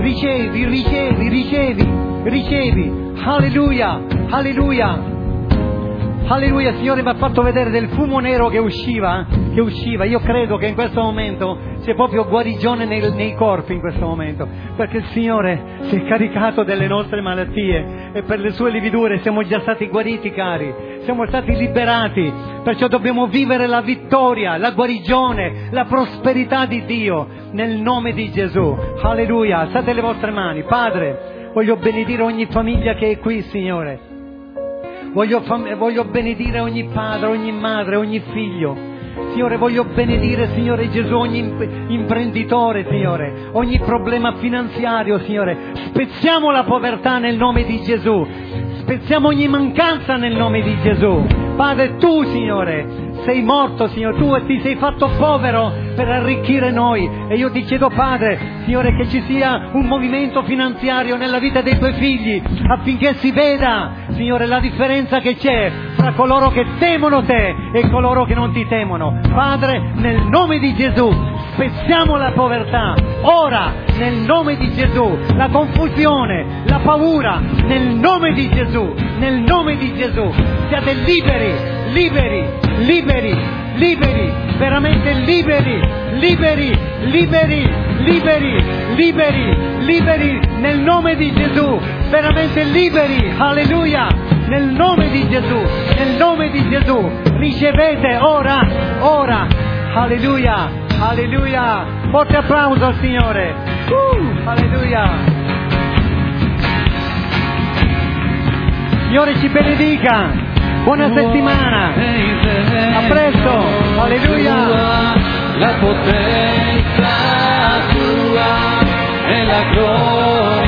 ricevi, ricevi, ricevi, ricevi. Alleluia, alleluia. Alleluia, Signore mi ha fatto vedere del fumo nero che usciva, che usciva. Io credo che in questo momento c'è proprio guarigione nei, nei corpi in questo momento, perché il Signore si è caricato delle nostre malattie e per le sue lividure siamo già stati guariti, cari, siamo stati liberati, perciò dobbiamo vivere la vittoria, la guarigione, la prosperità di Dio nel nome di Gesù. Alleluia, alzate le vostre mani. Padre, voglio benedire ogni famiglia che è qui, Signore. Voglio, fam- voglio benedire ogni padre, ogni madre, ogni figlio. Signore, voglio benedire, Signore Gesù, ogni imp- imprenditore, Signore, ogni problema finanziario, Signore. Spezziamo la povertà nel nome di Gesù. Spezziamo ogni mancanza nel nome di Gesù. Padre, Tu, Signore, sei morto, Signore, Tu ti sei fatto povero per arricchire noi. E io ti chiedo, Padre, Signore, che ci sia un movimento finanziario nella vita dei Tuoi figli, affinché si veda, Signore, la differenza che c'è tra coloro che temono Te e coloro che non Ti temono. Padre, nel nome di Gesù, spezziamo la povertà, ora, nel nome di Gesù, la confusione, la paura, nel nome di Gesù, nel nome di Gesù. Siate liberi, liberi, liberi, liberi, veramente liberi, liberi, liberi, liberi, liberi, liberi, nel nome di Gesù, veramente liberi, alleluia, nel nome di Gesù, nel nome di Gesù, ricevete ora, ora, alleluia, alleluia, forte applauso al Signore, uh, alleluia. Signore ci benedica, buona settimana, a presto, alleluia. La potenza tua e la gloria